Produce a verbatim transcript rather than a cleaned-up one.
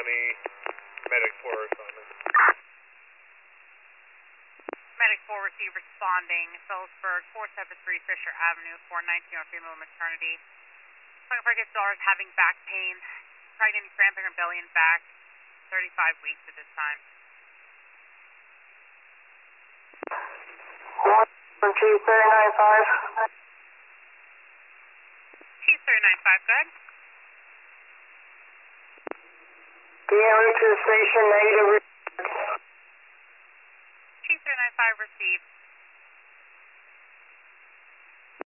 County, Medic four responding. Medic four received responding, Phillipsburg, four seven three Fisher Avenue, four nineteen on female maternity. Looking for his daughter's having back pain, pregnant, cramping her belly and back, thirty-five weeks at this time. one Chief three nine five. Chief three nine five, go ahead. Be en route to the station, negative. Chief three nine five received.